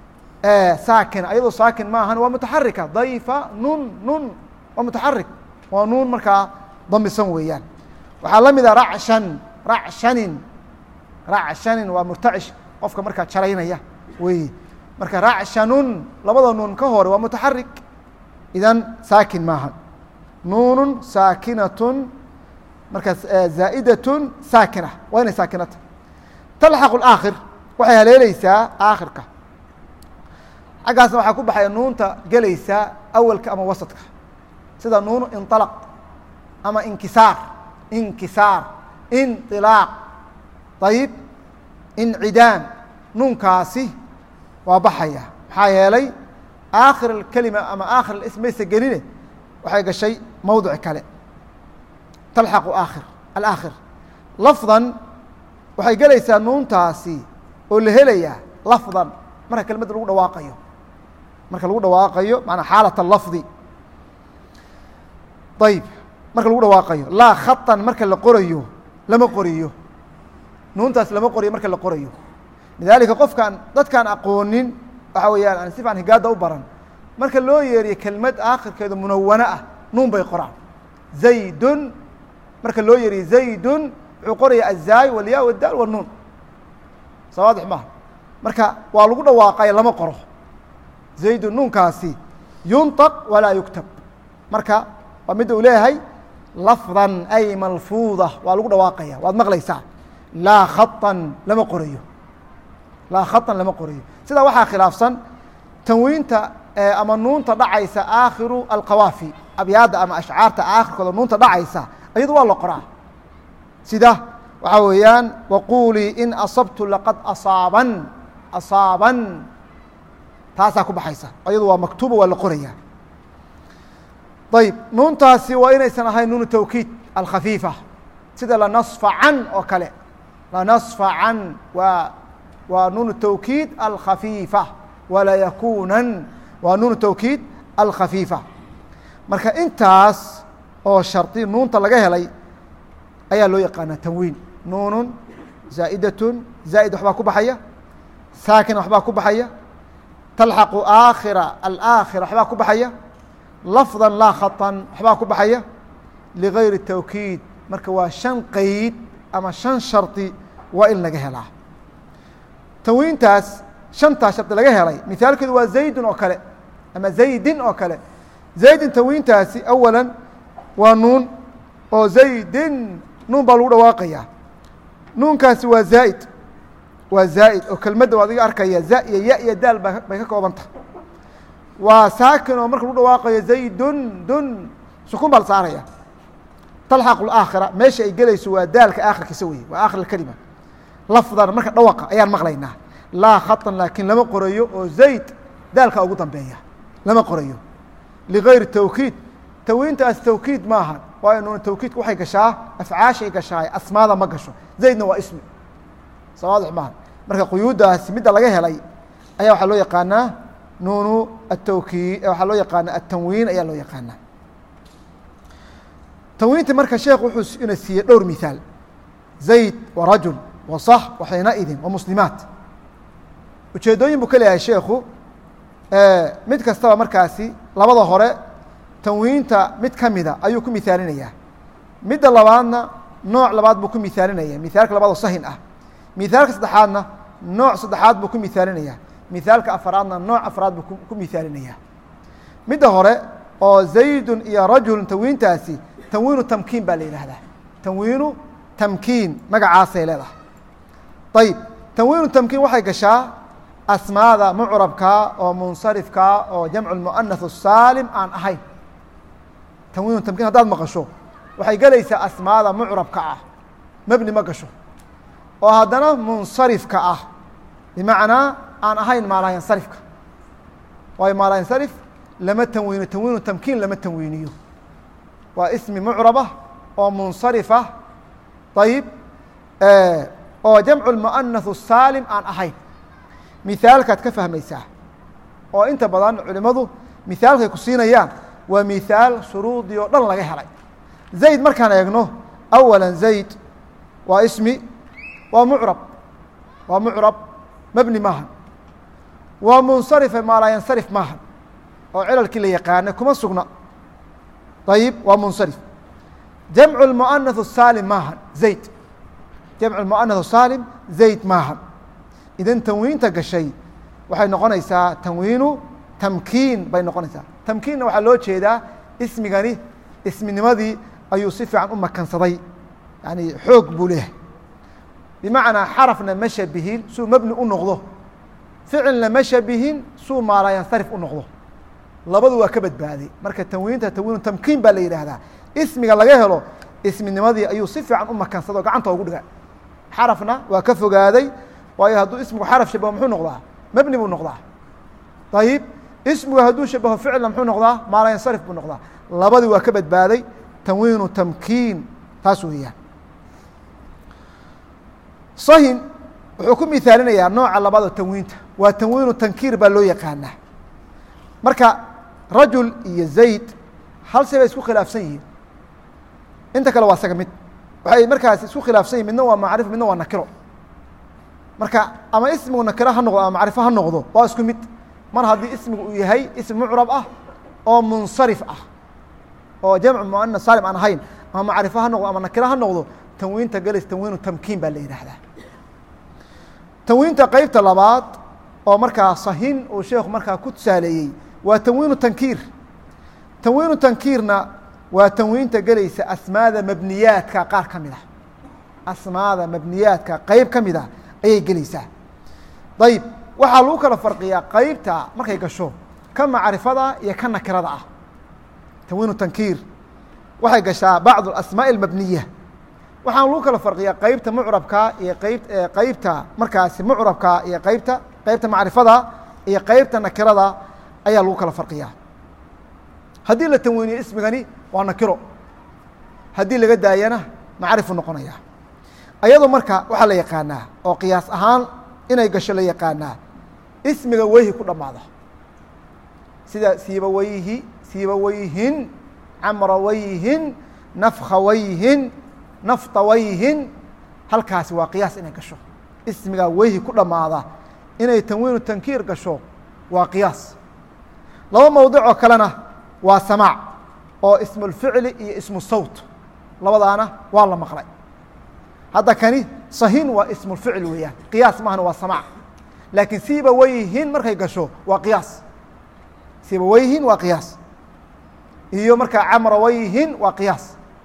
saakin ayadoo saakin ma ahan waa mutaxarika dayfa nun nun waa mutaxarik waa nuun markaa damisan weeyaan waxaa la mida racshan racshanin racshanin waa murtacish qofka markaa jaraynaya wey marka racshanun labada nuun ka hore waa mutaxarik idan saakin maaha nuunu saakinatun markaas zaa'idatun saakina waa inay saakinata talxaqu aakhir waxay haleeleysaa aakhirka xaggaasna waxaa ku baxaya nuunta gelaysaa awalka ama wasadka sida nuunu inطalaq ama inkisaar inkisaar inطilaaq ayib incidaam nuunkaasi waa baxaya maxaa yeelay aakhir اkelima ama aakhir ism maysa geline waxay gashay mowdic kale talxaqu aakhir alaakhir lafdan waxay gelaysaa nuuntaasi oo la helayaa lafdan marka kelimadda lagu dhawaaqayo marka lagu dhawaaqayo maanaa xaalat lafdi ayb marka lagu dhawaaqayo laa khatan marka la qorayo lama qoriyo nuuntaas lama qoriyo marka la qorayo lidaalika qofkaan dadkaan aqoonin waxa weeyaan aan si fican higaada u baran marka loo yeeriyo kelmad aakhirkeedu munawana ah nuun bay qoraan zaydun marka loo yeeriyo zaydun wuxuu qoraya azaay walyaa wadaal wanuun soo waadix maha marka waa lagu dhawaaqaya lama qoro zaydun nuunkaasi yunطaq walaa yuktab marka waa midda uu leeyahay lafdan ay malfuuda waa lagu dhawaaqaya waad maqlaysaa laa khatan lama qorayo laa khatan lama qorayo sidaa waxaa khilaafsan tanwiinta ama nuunta dhacaysa aakhiru alqawaafi abyaadda ama ashcaarta aakhirkooda nuunta dhacaysa iyadu waa la qoraa sida waxaa weeyaan waquulii in asabtu laqad asaaban asaaban taasaa ku baxaysa iyadu waa maktuuba waa la qoraya ayb nuuntaasi waa inaysan ahayn nuunu tawkiid alkhafiifa sida lanasfacan oo kale lanasfacan waa waa nuunu tawkiid alkhafiifa walayakuunan waa nuunu tawkiid alkhafiifa marka intaas oo shardi nuunta laga helay ayaa loo yaqaanaa tanwiin nuunun zaa'idatun zaa'id waxbaa ku baxaya saakin waxbaa ku baxaya talxaqu aakhira alaakhira waxbaa ku baxaya lafdan laa khatan waxbaa ku baxaya ligayri tawkiid marka waa shan qeyd ama shan shardi waa in laga helaa tanwiintaas shantaas shardi laga helay mihaalkeedu waa zaydun oo kale ama zaydin oo kale zaydin tanwiintaasi awala waa nuun oo zaydin nuun baa lagu dhawaaqaya nuunkaasi waa zaa'id waa zaa'id oo kelmadda adiga arkaya za iyo ya iyo daal ba bay ka koobanta waa saakin oo marka lagu dhawaaqayo zaydun dun sukun baa la saaraya talxaqu aakhira meesha ay gelayso waa daalka aakhirkiisa weye waa aakhir kelima lafdan marka dhawaqa ayaan maqlaynaa laa khatan laakiin lama qorayo oo zayd daalka ugu dambeeya lama qorayo ligayri tawkiid tanwiintaas tawkiid maaha waayo nuun tawkiidka waxay gashaa afcaashay gashaay asmaada ma gasho zaydna waa ismi soo waadix maaha marka quyuuddaasi midda laga helay ayaa waxaa loo yaqaanaa nuunu atawkiid waxaa loo yaqaana atanwiin ayaa loo yaqaanaa tanwiinta marka sheekh wuxuu ina siiyey dhowr mihaal zayd wa rajul wa sax wa xiinaidin wa muslimaat ujeedooyin buu ka leeyahay sheekhu mid kastaba markaasi labada hore tanwiinta mid ka mida ayuu ku mihaalinayaa midda labaadna nooc labaad buu ku mihaalinaya mihaalka labaad oo sahin ah mihaalka saddexaadna nooع saddexaad buu ku mihaalinaya mihaalka afaraadna nooc afraad buu ku mihaalinaya midda hore oo zaydun iyo rajulun tanwiintaasi tanwiinu tamkiin baa la yidhaahdaa tanwiinu tamkiin magacaasay leedahay ayib tanwiinu tamkiin waxay gashaa asmaada mucrabkaa oo munsarifkaa oo jamcu muanath saalim aan ahayn tanwiinu tamkiin haddaad maqasho waxay gelaysaa asmaada mucrabka ah mebni ma gasho oo haddana munsarifka ah bimacnaa aan ahayn maalayansarifka waayo maalayansarif lama tanwiino tanwiinu tamkiin lama tanwiiniyo waa ismi mucrabah oo munsarifah ayib oo jamcu muanath saalim aan ahayn mihaalkaad ka fahmaysaa oo inta badan culimadu mihaalkay ku siinayaan waa mihaal shuruudii oo dhan laga helay zayd markaan eegno awala zayd waa ismi waa mucrab waa mucrab mebni maahan waa munsarife maalayansarif maahan oo cilalkii la yaqaanay kuma sugna ayib waa munsarif jamcu muanath saalim maahan zayd jamcu muanath saalim zayd maahan idan tanwiinta gashay waxay noqonaysaa tanwiinu tamkiin bay noqonaysaa tamkiinna waxaa loo jeedaa ismigani isminimadii ayuu si fiican u makansaday yani xoog buu leeyahay bimacnaa xarafna ma shabihin suu mebni u noqdo ficilna ma shabihin suu maalayansarif u noqdo labadu waa ka badbaaday marka tanwiinta tanwiinu tamkiin baa la yidhaahdaa ismiga laga helo isminimadii ayuu si fiican u makansado gacanta ugu dhiga xarafna waa ka fogaaday waayo hadduu ismigu xaraf shabaho muxuu noqdaa mebni buu noqdaa ayib ismigu hadduu shabaho ficilna muxuu noqdaa maalayansarif buu noqdaa labadii waa ka badbaaday tanwiinu tamkiin taas weeyaan sahin wuxuu ku mihaalinayaa nooca labaad oo tanwiinta waa tanwiinu tankiir baa loo yaqaanaa marka rajul iyo zayd hal shay bay isku khilaafsan yihiin inta kale waa saga mid waxay markaas isku khilaafsan yihin midna waa macrifo midna waa nakiro marka ama ismigu nakiro ha noqdo ama macrifo ha noqdo waa isku mid mar haddii ismigu uu yahay ism mucrab ah oo munsarif ah oo jamcu muana saalim aan ahayn ama macrifo ha noqdo ama nakiro ha noqdo tanwiinta gelis tanwiinu tamkiin baa la yidhaahdaa tanwiinta qeybta labaad oo markaa sahin uu sheekhu markaa ku tusaaleeyey waa tanwiinu tankiir tanwiinu tankiirna waa tanwiinta gelaysa asmaada mabniyaadka qaar ka mid ah asmaada mabniyaadka qeyb ka mid ah ayay gelaysaa ayib waxaa lagu kala farqiyaa qeybta markay gasho ka macrifada iyo ka nakirada ah tanwiinu tankiir waxay gashaa bacd asmaaء اmabniya waxaan lagu kala farqiyaa qeybta mucrabka iyo qeyb qeybta markaasi mucrabka iyo qeybta qeybta macrifada iyo qeybta nakirada ayaa lagu kala farqiyaa haddii la tanwiiniyo ismigani waa nakiro haddii laga daayana macrifu noqonaya ayadoo marka waxaa la yaqaanaa oo qiyaas ahaan inay gasho la yaqaanaa ismiga weyhi ku dhamaada sida siibaweyhi siibaweyhin camraweyhin nafkhaweyhin naftaweyhin halkaasi waa qiyaas inay gasho ismiga weyhi ku dhamaada inay tanwiinu tankiir gasho waa qiyaas laba mowdic oo kalena waa samaac oo ismu lficli iyo ismu sawt labadaana waa la maqlay hadda kani sahin waa ismu lficl weeyaan qiyaas maahna waa samaac laakiin siibaweyhin markay gasho waa qiyaas siibaweyhin waa qiyaas iyo markaa camraweyhin waa qiyaas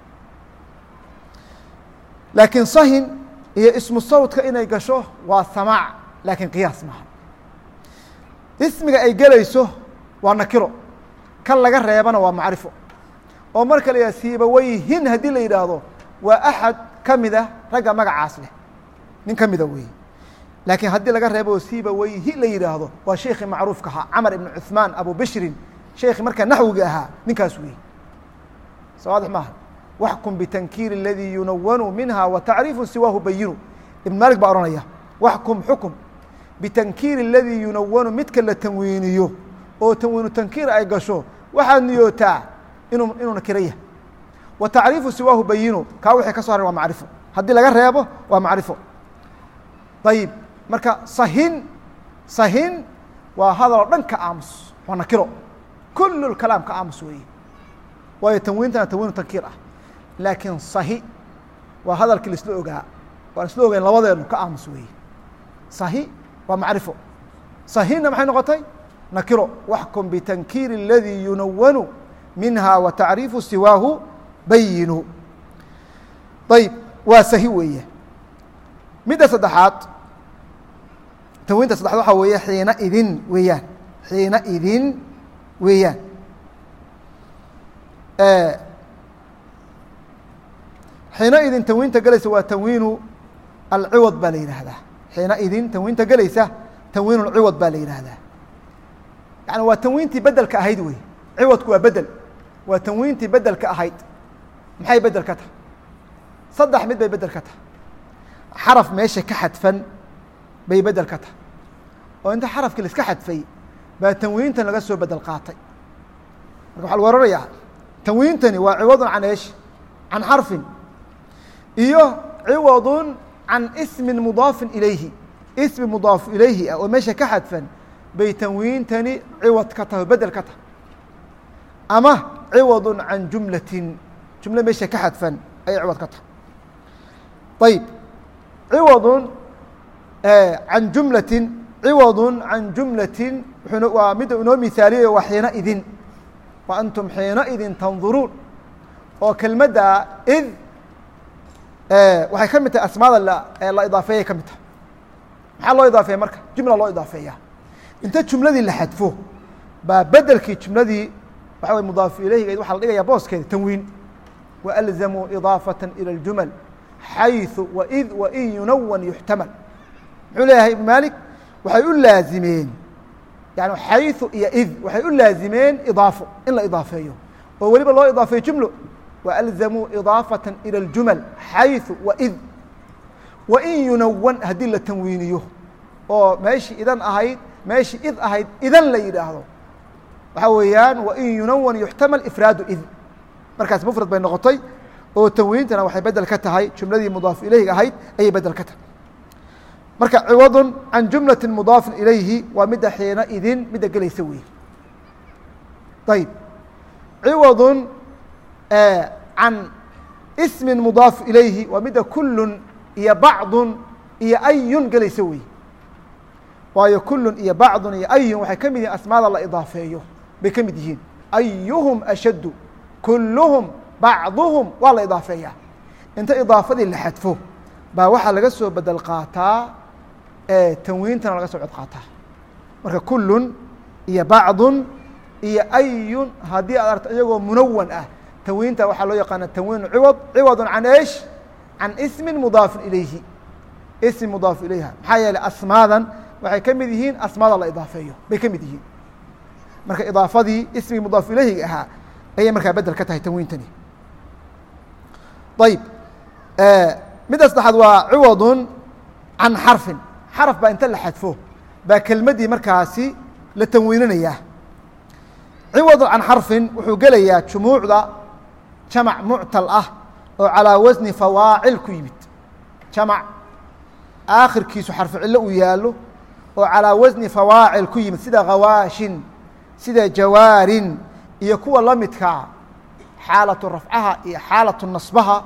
laakiin sahin iyo ismu sawtka inay gasho waa samaac laakiin qiyaas maaha ismiga ay gelayso waa nakiro kan laga reebana waa macrifo oo marka la yidhah siibaweyhin haddii la yidhaahdo waa axad ka mid ah ragga magacaas leh nin ka mida weeye laakiin haddii laga reebo siibaweyhi la yidhaahdo waa sheekii macruufka ahaa camar ibn cuثmaan abu bishrin sheekhi markaa naxwiga ahaa ninkaas weeye sawaadix maaha waxkum bitankiir اladii yunawanu minha watacriifu siwaahu bayinu ibn malik baa ohanaya waxkum xukum bitankiir اladii yunawanu midka la tanwiiniyo oo tanwiinu tankiir ay gasho waxaad niyootaa inuu inuu nakiro yahay watacriifu siwaahu bayinu kaa wixii ka so haran waa macrifo haddii laga reebo waa macrifo ayib marka sahin sahin waa hadaloo dhan ka aamus waa nakiro kul kalaam ka aamus weeye waayo tanwiintana tanwiinu tankiir ah laakiin sahi waa hadalkii laisla ogaa waan isla ogayn labadeenu ka aamus weeye sahi waa macrifo sahina maxay noqotay nakiro waxkum bitankiiri اladii yunawanu minha wa tacriifu siwaahu bayinu ayb waa sahi weeye midda saddexaad tanwiinta saddexaad waxaa weeye xiina idin weeyaan xiina idin weeyaan xiina idin tanwiinta gelaysa waa tanwiinu alciwad baa la yidhaahdaa xiina idin tanwiinta gelaysa tanwiin alciwad baa la yidhaahdaa yani waa tanwiintii bedelka ahayd wey ciwadku waa bedel waa tanwiintii bedelka ahayd maxay bedel ka tahay saddex mid bay bedel ka tahay xaraf meesha ka xadfan bay bedel ka tahay oo inta xarafkii laiska xadfay baa tanwiintan laga soo bedel qaatay marka waxa lagu oranayaa tanwiintani waa ciwadun can eesh can xarfin iyo ciwadun can ismin mudaafin ilayhi ismi mudaaf ilayhi ah oo meesha ka xadfan bay tanwiintani ciwad ka tahay bedel ka tahay ama ciwadun can jumlatin jumlo meesha ka xadfan ayay ciwad ka tahay ayb ciwadun can jumlatin ciwadun can jumlatin wuxuuna waa midda inoo mihaaliyayo waa xiina idin wa antum xiina idin tanduruun oo kelmadda id waxay ka mid tahay asmaada la idaafeeyay ka mid tahay maxaa loo idaafeeya marka jumla loo idaafeeya inta jumladii la xadfo baa bedelkii jumladii waxa way mudaaf ilayhiga waxaa la dhigaya booskeeda tanwiin waalzamuu idaafata ilى اljumal xayثu waid wain yunawan yuxtamal muxuu leeyahay ibn malik waxay u laazimeen yani xayثu iyo id waxay u laazimeen idaafo in la idaafeeyo oo weliba loo idaafeeyo jumlo waalzamuu idaafata ilى اljumal xayثu waid wain yunawan haddii la tanwiiniyo oo meeshii idan ahayd meeshii id ahayd idan la yidhaahdo waxaa weeyaan wain yunawan yuxtamal ifraadu id markaas mfrad bay noqotay oo tanwiintana waxay bedel ka tahay jumladii mudaaf ilayhiga ahayd ayay bedel ka tahay marka ciwadun can jumlati mudaafin ilayhi waa midda xiina idin midda gelaysa wey ayb ciwadun can ismin mudaaf ilayhi waa midda kulun iyo bacdun iyo ayun gelaysa wey waayo kulun iyo bacdun iyo ayun waxay ka mid yihiin asmaada la idaafeeyo bay ka mid yihiin ayuhum ashaddu kulluhum bacduhum waa la idaafeeyaa inta idaafadii la xadfo baa waxaa laga soo bedel qaataa tanwiintana laga soo cod qaataa marka kulun iyo bacdun iyo ayun haddii aad aragto iyagoo munawan ah tanwiinta waxaa loo yaqaana tanwiin ciwad ciwadun can eesh can ismin mudaafin ilayhi ismi mudaaf ilayha maxaa yeeley asmaadan waxay ka mid yihiin asmaada la idaafeeyo bay ka mid yihiin marka idaafadii ismigii mudaaf ilayhiga ahaa ayay markaa bedel ka tahay tanwiintani ayb midda saddexaad waa ciwadun can xarfin xaraf baa inta la xadfo baa kelmaddii markaasi la tanwiininayaa ciwadun can xarfin wuxuu gelayaa jumuucda jamac muctal ah oo calaa wasni fawaacil ku yimid jamac aakhirkiisu xarfu cillo uu yaallo oo calaa wasni fawaacil ku yimid sida khawaashin sida jawaarin iyo kuwa la midkaa xaalatu rafcaha iyo xaalatu nasbaha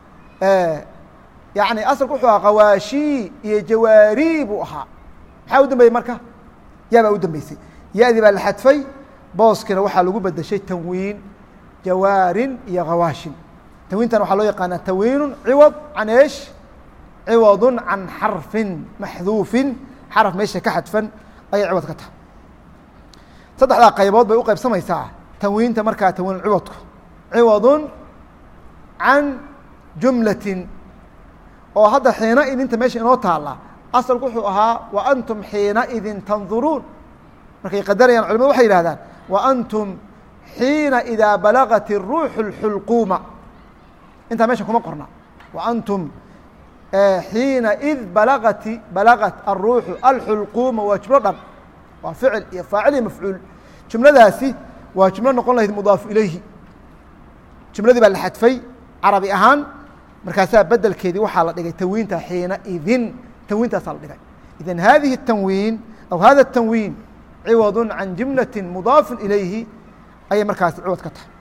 yani asalku wuxuu ahaa khawaashi iyo jawaari buu ahaa maxaa u dambeeyey marka yaa baa u dambeysay ya-dii baa la xadfay booskina waxaa lagu bedeshay tanwiin jawaarin iyo khawaashin tanwiintan waxaa loo yaqaanaa tanwiinu ciwad can eesh ciwadun can xarfin maxduufin xaraf meesha ka xadfan ayay ciwad ka tahay saddexdaa qaybood bay u qaybsamaysaa tanwiinta markaa tanwiin ciwadku ciwadun can jumlatin oo hadda xiina idinta meesha inoo taalla asalku wuxuu ahaa wa antum xiina idin tanduruun markay qadarayaan culimadu waxay yihahdaan wa antum xiina idaa balagat الruuxu اxulquuma intaa meesha kuma qorna wa antum xiina id balagati balagat aلruuxu alxulquuma waa jumlo dhan waa ficil iyo faacil iyo mafcuul jumladaasi waa jumlo noqon lahayd mudaaf ilayhi jumladii baa la xadfay carabi ahaan markaasaa bedelkeedii waxaa la dhigay tanwiinta xiina idin tanwiintaasaa la dhigay idan hadihi الtanwiin aw hada الtanwiin ciwad can jumlati mudaafin ilayhi ayay markaasi ciwad ka tahay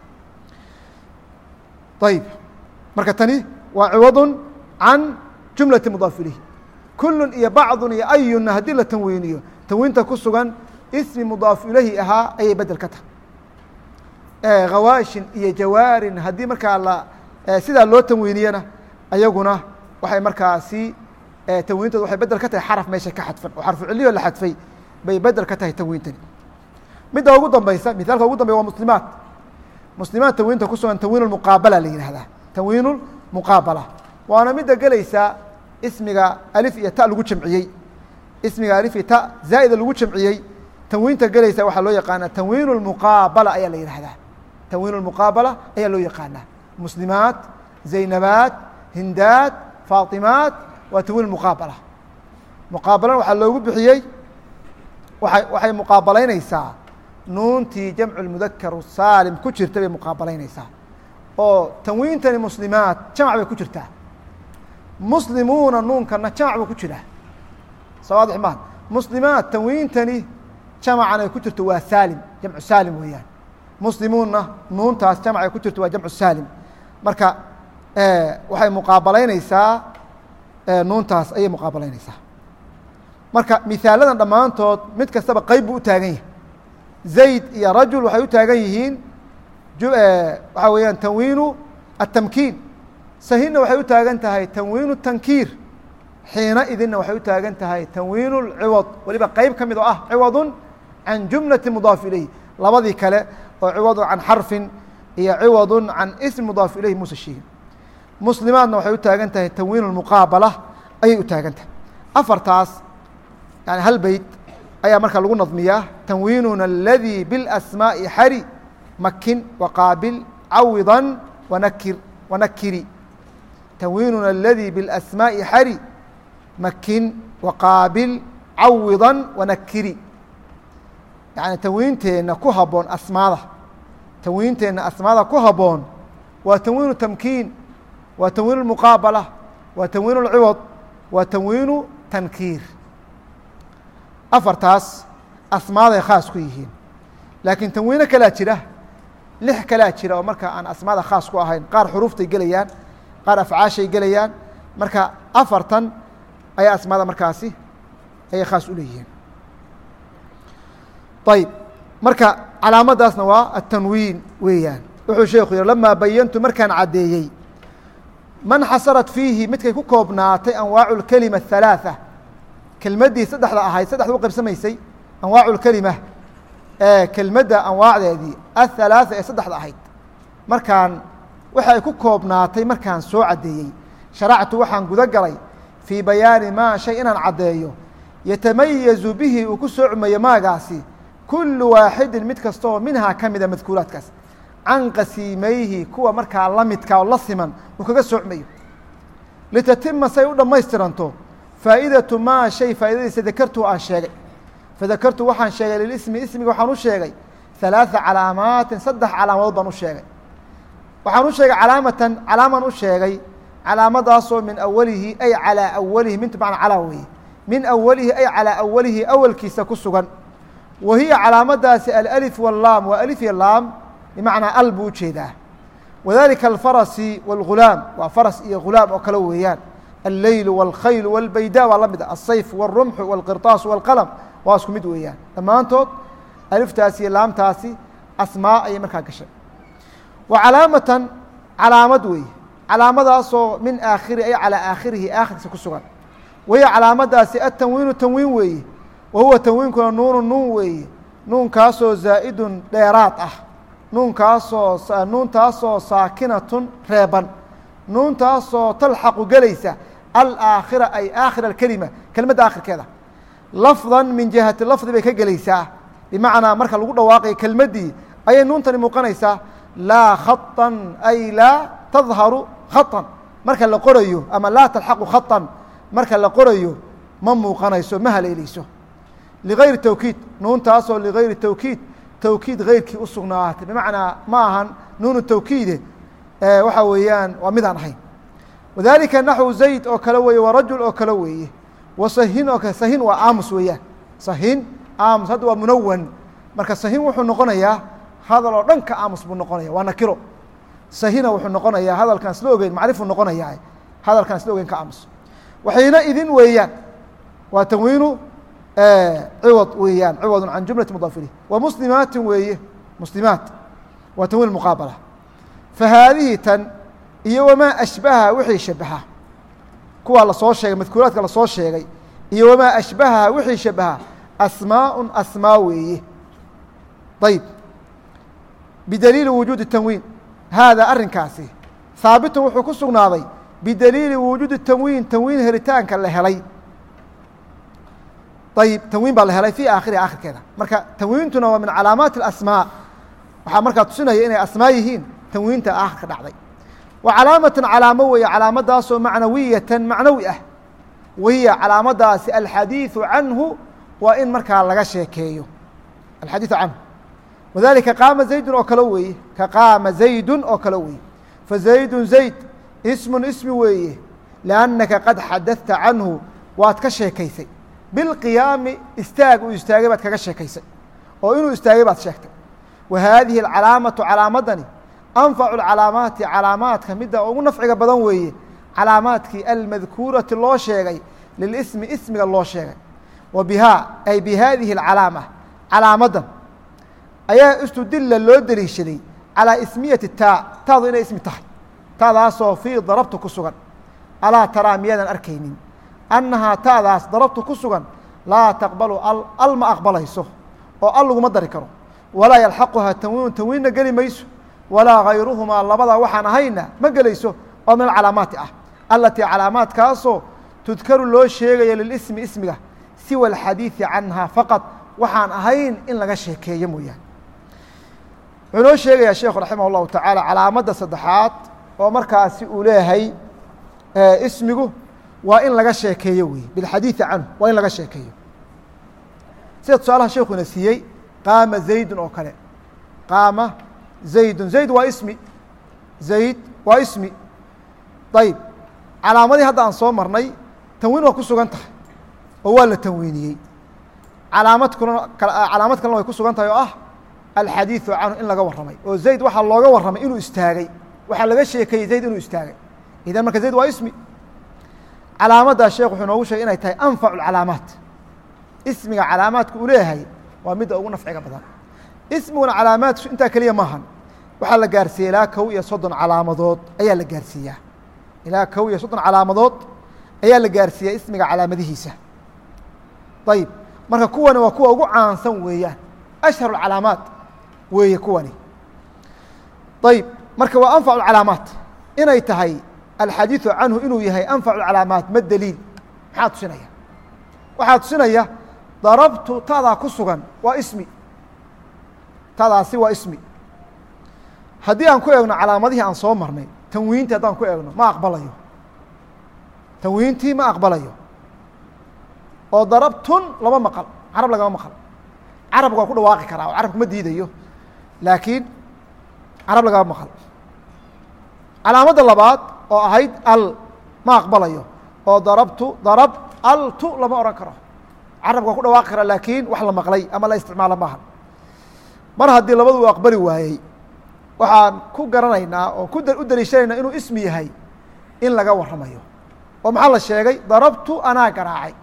ayb marka tani waa ciwad can jumlati mudaaf ilayhi kullun iyo bacdun iyo ayunna haddii la tanwiiniyo tanwiinta ku sugan ismi mudaaf ilayhi ahaa ayay bedel ka tahay hawaashin iyo jawaarin haddii markaa la sidaa loo tanwiiniyana ayaguna waxay markaasi tanwiintooda waxay bedel ka tahay xaraf meesha ka xadfan oo xarfu ciliyo la xadfay bay bedel ka tahay tanwiintani. midda ugu dambaysa mithaalka ugu dambaya waa muslimaat. muslimaat tanwiinta ku sugan tanwiin muqaabala la yihahdaa tanwiin muqaabala waana midda gelaysa ismiga alif iyo ta lagu jamciyey ismiga alif iyo ta zaa'ida lagu jamciyey tanwiinta gelaysa waxaa loo yaqaanaa tanwiin muqaabala ayaa la yihahdaa tanwiin muqaabala ayaa loo yaqaanaa muslimaat zaynabaat hindaat faatimaat waa tanwiin muqaabala muqaabalana waxaa loogu bixiyey waay waxay muqaabalaynaysaa nuuntii jamcu mudakar saalim ku jirta bay muqaabalaynaysaa oo tanwiintani muslimaat jamac bay ku jirtaa muslimuuna nuunkana jamac ba ku jira sawaadix maan muslimaat tanwiintani jamacan ay ku jirto waa saalim jamcu saalim weeyaan muslimuunna nuuntaas jamac ay ku jirto waa jamcu saalim marka waxay muqaabalaynaysaa nuuntaas ayay muqaabalaynaysaa marka mihaaladan dhammaantood mid kastaba qeyb buu u taagan yahay zayd iyo rajul waxay u taagan yihiin waxaa weeyaan tanwiinu atamkiin sahinna waxay u taagan tahay tanwiinu tankiir xiina idinna waxay u taagan tahay tanwiinu lciwad weliba qeyb ka mid oo ah ciwadun can jumlati mudaaf ilayh labadii kale oo ciwadun can xarfin iyo ciwadun can ism mudaaf ilayh muuse sheegin muslimaadna waxay u taagan tahay tanwiin muqaabala ayay u taagan tahay afartaas yani hal beyt ayaa markaa lagu nadmiyaa tanwiinuna aladii biاlasmaaءi xari makin waqaabil cawida wanakir wanakiri tanwiinuna aladii biاlasmaaءi xari makin waqaabil cawida wanakiri yani tanwiinteenna ku haboon asmaada tanwiinteenna asmaada ku haboon waa tanwiinu tamkiin waa tanwiin muqaabala waa tanwiin اlciwad waa tanwiinu tankiir afartaas asmaaday khaas ku yihiin laakiin tanwiino kalaa jira lix kalaa jira oo marka aan asmaada khaas ku ahayn qaar xuruuftay gelayaan qaar afcaashay gelayaan marka afartan ayaa asmaada markaasi ayay khaas u leeyihiin ayb marka calaamadaasna waa atanwiin weeyaan wuxuu sheekhu yihi lamaa bayantu markaan caddeeyey man xasarat fiihi midkay ku koobnaatay anwaacu اkelima الhalaaثa kelmaddii saddexda ahayd saddexda u qaybsamaysay anwaacu اkelima ee kelmadda anwaacdeedii aلhalaaثa ee saddexda ahayd markaan waxa ay ku koobnaatay markaan soo caddeeyey sharactu waxaan guda galay fii bayaani maa shay inaan caddeeyo yatamayazu bihi uu ku soocmayo maagaasi kulu waaxidin mid kasta oo minhaa ka mida madkuuraadkaas can qasiimayhi kuwa markaa la midka oo la siman uu kaga soocmayo litatima say u dhammaystiranto faa'idatu maa shay faa'idadiisa dakartu aan sheegay fadakartu waxaan sheegay lilismi ismiga waxaan u sheegay halaaثa calaamaatin saddex calaamadood baan u sheegay waxaan u sheegay calaamatan calaaman u sheegay calaamadaasoo min awalihi ay calىa awalihi mintu macna calaa weeye min awalihi ay calىa awalihi awalkiisa ku sugan wa hiya calaamadaasi alأlif wاllaam waa alif iyo laam bimacnaa al buu ujeedaa wadalika alfarasi wاlgulaam waa faras iyo gulaam oo kale weeyaan alleyl wاlkhayl wاlbayda waa la mid a asayf wاlrumxu wاlqirطaas wاlqalm waa isku mid weeyaan dhammaantood aliftaasi iyo laamtaasi asmaa ayay markaa gashay wa calaamatan calaamad weeye calaamadaasoo min aakhiri ay calىa aakhirihi aakhirkiisa ku sugan wahiya calaamadaasi atanwiinu tanwiin weeye wa huwa tanwiinkuna nuunu nuun weeye nuunkaasoo zaa'idun dheeraad ah nuunkaasoo nuuntaasoo saakinatun reeban nuuntaasoo talxaqu gelaysa alaakhira ay aakhira اkelima kelmadda aakhirkeeda lafdan min jihati lafdi bay ka gelaysaa bimacnaa marka lagu dhawaaqayo kelmaddii ayay nuuntani muuqanaysaa laa khaطan ay laa tadharu khaطan marka la qorayo ama laa talxaqu khaطan marka la qorayo ma muuqanayso ma haleeleyso ligayri tawkiid nuuntaasoo ligayri tawkiid tawkiid gayrkii u sugnaatay bimacnaa ma ahan nuunu tawkiide waxa weeyaan waa midaan ahayn wadalika naxwu zayd oo kale weeye warajul oo kale weeye wasahin oo kale sahin waa aamus weeyaan sahin aamus hadda waa munawan marka sahin wuxuu noqonayaa hadal oo dhan ka aamus buu noqonaya waa nakiro sahina wuxuu noqonayaa hadalkaan isla ogeyn macrifuu noqonayaa hadalkaan isla ogeyn ka aamus waxayna idin weeyaan waa tanwiinu ciwad weeyaan ciwad can jumlati mudaaf ilayh wa muslimaati weeye muslimaat waa tanwiin muqaabala fahaadihi tan iyo wamaa ashbaha wixii shabaha kuwaa lasoo sheegay madkuuraadka lasoo sheegay iyo wamaa ashbaha wixii shabaha asmaaء asmaa weeye ayb bidaliili wujuudi tanwiin haadaa arrinkaasi haabitun wuxuu ku sugnaaday bidaliili wujuudi tanwiin tanwiin helitaanka la helay ayb tanwiin baa la helay fii aakhiriha akhirkeeda marka tanwiintuna waa min calaamaati اasmaa waxaa markaa tusinaya inay asmaa yihiin tanwiinta aakhirka dhacday wa calaamatan calaamo weeye calaamadaasoo macnawiyatan macnawi ah wahiya calaamadaasi alxadiiثu canhu waa in markaa laga sheekeeyo alxadiiثu canhu wadalika qaama zaydun oo kale weeye ka qaama zaydun oo kale weeye fazaydun zayd ismun ismi weeye liannaka qad xadadta canhu waad ka sheekaysay bilqiyaami istaag uu istaagay baad kaga sheekaysay oo inuu istaagay baad sheegtay wa haadihi alcalaamatu calaamadani anfacu calaamaati calaamaadka midda ugu nafciga badan weeye calaamaadkii almadkuurati loo sheegay lilismi ismiga loo sheegay wa bihaa ay bi haadihi alcalaama calaamadan ayaa istudila loo deliishaday calىa ismiyati taa taadu inay ismi tahay taadaasoo fii darabtu ku sugan alaa taraa miyaadan arkaynin annahaa taadaas darabtu ku sugan laa taqbalu al ma aqbalayso oo al laguma dari karo walaa yalxaquhaa tanwiinu tanwiinna geli mayso walaa gayruhumaa labada waxaan ahayna ma gelayso oo min alcalaamaati ah alatii calaamaadkaasoo tudkaru loo sheegayo lilismi ismiga siwa alxadiidi canhaa faqad waxaan ahayn in laga sheekeeyo mooyaane wuxuu noo sheegayaa sheekhu raximah اllahu tacaala calaamadda saddexaad oo markaasi uu leeyahay ismigu waa in laga sheekeeyo wey bilxadiiثi canhu waa in laga sheekeeyo sida tusaalaha sheekuna siiyey qaama zaydun oo kale qaama zaydun zayd waa ismi zayd waa ismi ayb calaamadii hadda aan soo marnay tanwiin waa ku sugan tahay oo waa la tanwiiniyey calaamad kuna calaamad kalena way ku sugan tahay oo ah alxadiiثu canhu in laga warramay oo zayd waxaa looga warramay inuu istaagay waxaa laga sheekeeyey zayd inuu istaagay idan marka zayd waa ismi calaamaddaa sheekh wuxuu noogu sheegay inay tahay anfacu calaamaat ismiga calaamaadka uu leeyahay waa midda ugu nafciga badan ismiguna calaamaadku intaa keliya maahan waxaa la gaarsiiya ilaa kow iyo soddon calaamadood ayaa la gaarsiiyaa ilaa kow iyo soddon calaamadood ayaa la gaarsiiyaa ismiga calaamadihiisa ayib marka kuwani waa kuwa ugu caansan weeyaan ashharu calaamaat weeye kuwani ayib marka waa anfacu calaamaat inay tahay alxadiiثu canhu inuu yahay anfacu calaamaat ma daliil maxaa tusinaya waxaa tusinaya darabtu taadaa ku sugan waa ismi taadaasi waa ismi haddii aan ku eegno calaamadihii aan soo marnay tanwiintii haddaan ku eegno ma aqbalayo tanwiintii ma aqbalayo oo darabtun lama maqal carab lagama maqal carabka waa ku dhawaaqi karaa oo carabka ma diidayo laakiin carab lagama maqal calaamadda labaad oo ahayd al ma aqbalayo oo darabtu darab altu lama ohan karo carabka waa ku dhawaaqi karaa laakiin wax la maqlay ama la isticmaala maaha mar haddii labadu u aqbali waayey waxaan ku garanaynaa oo ku u daliishanaynaa inuu ismi yahay in laga warramayo oo maxaa la sheegay darabtu anaa garaacay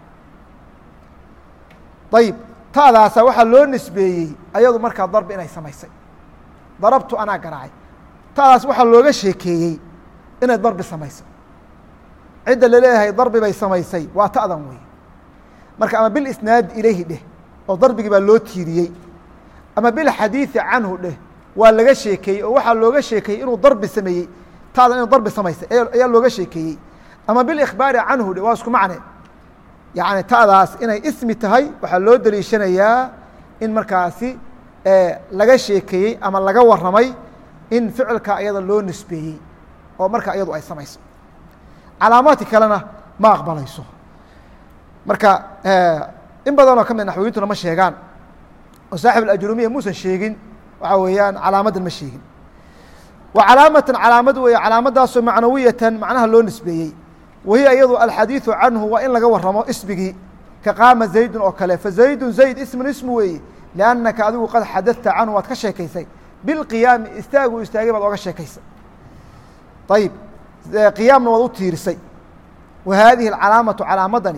ayib taadaasa waxaa loo nisbeeyey ayadu markaa darbi inay samaysay darabtu anaa garaacay taadaas waxaa looga sheekeeyey inay darbi samaysay cidda laleeyahay darbi bay samaysay waa ta'dan wey marka ama bilisnaadi ilayhi dheh oo darbigii baa loo tiiriyey ama bilxadiiثi canhu dheh waa laga sheekeeyey oo waxaa looga sheekeeyey inuu darbi sameeyey taadan inuu darbi samaysay ayaa looga sheekeeyey ama bilikbaari canhu dheh waa isku macne yani ta'daas inay ismi tahay waxaa loo deliishanayaa in markaasi laga sheekeeyey ama laga warramay in ficilka ayada loo nisbeeyey oo marka iyadu ay samayso calaamaadki kalena ma aqbalayso marka in badanoo ka mid naxwiyintuna ma sheegaan oo saaxib alajrumiya muusan sheegin waxaa weeyaan calaamaddan ma sheegin wa calaamatan calaamad weeye calaamadaasoo macnawiyatan macnaha loo nisbeeyey wahiya iyadu alxadiiثu canhu waa in laga warramo ismigii ka qaama zaydun oo kale fazaydun zayd ismun ismu weeye liannaka adigu qad xadadta canhu waad ka sheekaysay bilqiyaami istaagu istaagay baad oga sheekaysay ayib qiyaamna waad u tiirisay wa haadihi alcalaamatu calaamadani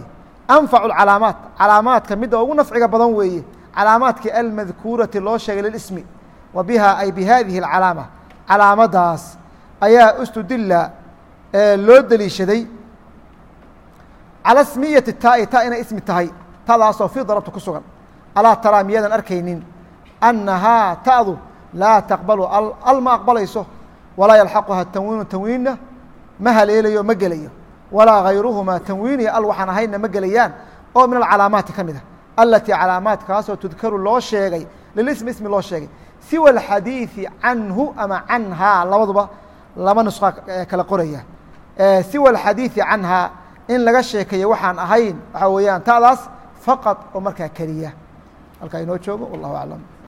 anfacu calaamaat calaamaadka midda ugu nafciga badan weeye calaamaadkii almadkuurati loo sheegay lilismi wa biha ay bihadihi اcalaama calaamadaas ayaa istudila loo deliishaday calى smiyati taai ta inay ismi tahay tadaasoo fii darabta ku sugan alaa taraa miyaadan arkaynin annahaa ta'du laa taqbalu al ma aqbalayso walaa yalxaquha tanwiinu tanwiinna ma haleelayo ma gelayo walaa gayruhumaa tanwiiniya al waxaan ahaynna ma gelayaan oo min alcalaamaati ka mid ah alatii calaamaadkaasoo tudkaru loo sheegay lilismi ismi loo sheegay siwa alxadiiثi canhu ama canhaa labaduba laba nusqa kala qoraya siwa alxadiiثi canhaa in laga sheekeeyo waxaan ahayn waxaa weeyaan ta'daas faqad oo markaa keliya halkaa inoo joogo wallahu aclam.